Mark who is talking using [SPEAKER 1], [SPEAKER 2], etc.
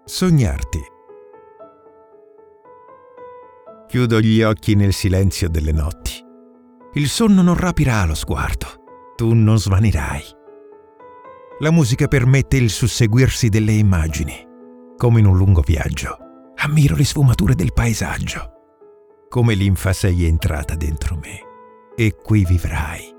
[SPEAKER 1] Sognarti. Chiudo gli occhi nel silenzio delle notti. Il sonno non rapirà lo sguardo. Tu non svanirai. La musica permette il susseguirsi delle immagini. Come in un lungo viaggio, ammiro le sfumature del paesaggio. Come linfa sei entrata dentro me e qui vivrai.